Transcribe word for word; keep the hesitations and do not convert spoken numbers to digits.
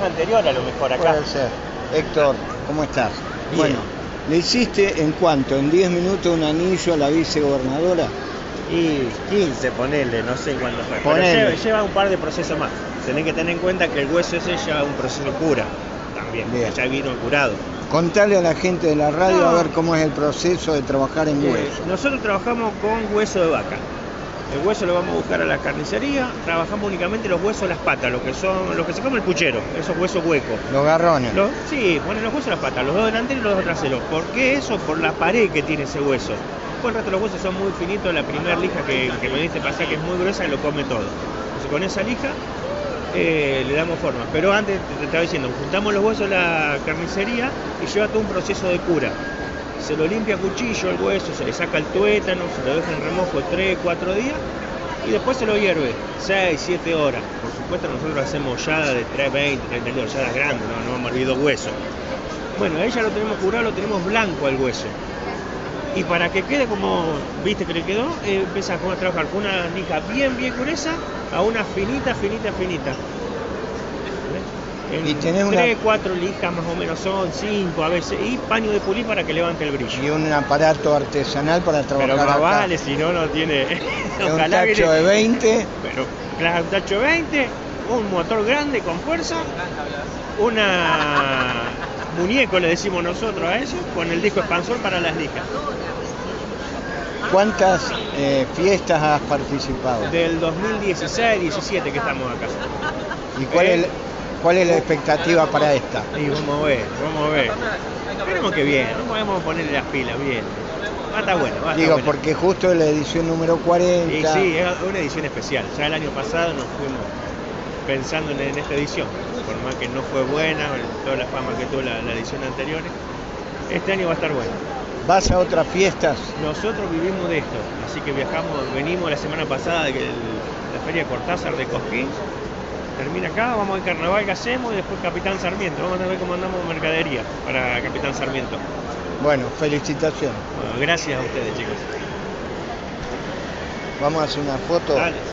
anterior a lo mejor acá. Puede ser. Héctor, ¿cómo estás? Bien. Bueno, ¿le hiciste en cuánto? ¿En diez minutos un anillo a la vicegobernadora? Y quince, ponele, no sé cuándo fue. Pero Ponele. lleva, lleva un par de procesos más. Tenés que tener en cuenta que el hueso ese lleva un proceso de cura también. Bien. Ya vino curado. Contale a la gente de la radio No. a ver cómo es el proceso de trabajar en Eh, hueso. nosotros trabajamos con hueso de vaca. El hueso lo vamos a buscar a la carnicería. Trabajamos únicamente los huesos de las patas, los que son los que se come el puchero, esos huesos huecos. Los garrones. Los, sí, ponen los huesos de las patas, los dos delanteros y los dos traseros. ¿Por qué eso? Por la pared que tiene ese hueso. Pues el resto de los huesos son muy finitos, la primera lija que, que me diste pasar que es muy gruesa y lo come todo. Entonces con esa lija eh, le damos forma. Pero antes te, te estaba diciendo, juntamos los huesos de la carnicería y lleva todo un proceso de cura. Se lo limpia a cuchillo el hueso, se le saca el tuétano, se lo deja en remojo tres, cuatro días y después se lo hierve seis, siete horas. Por supuesto nosotros hacemos hollada de tres, veinte, treinta, holladas grandes, no, no hemos hervido hueso. Bueno, ahí ya lo tenemos curado, lo tenemos blanco al hueso. Y para que quede como viste que le quedó, eh, empezás a trabajar con una lija bien, bien gruesa a una finita, finita, finita. En Y tenés una- tres, cuatro lijas más o menos son, cinco a veces, y paño de pulir para que levante el brillo. Y un aparato artesanal para trabajar Pero más acá. vale, si no, no tiene... Un Ojalá tacho viene- de veinte. Pero, claro, un tacho de veinte, un motor grande con fuerza, una muñeco le decimos nosotros a eso, con el disco expansor para las lijas. ¿Cuántas eh, fiestas has participado? Del dos mil dieciséis, diecisiete que estamos acá. ¿Y cuál, Eh, es, cuál es la expectativa para esta? Y vamos a ver, vamos a ver. Esperemos que bien, no podemos ponerle las pilas bien. Va a estar bueno, va a estar Digo, bueno. porque justo es la edición número cuarenta. Y sí, es una edición especial. Ya el año pasado nos fuimos pensando en, en esta edición, por más que no fue buena, toda la fama que tuvo la, la edición anterior. Este año va a estar bueno. ¿Vas a otras fiestas? Nosotros vivimos de esto, así que viajamos, venimos la semana pasada de que el- la feria Cortázar de Cosquín. Termina acá, vamos al carnaval que hacemos y después Capitán Sarmiento. Vamos a ver cómo andamos mercadería para Capitán Sarmiento. Bueno, felicitaciones. Bueno, gracias a ustedes, chicos. Vamos a hacer una foto. Dale.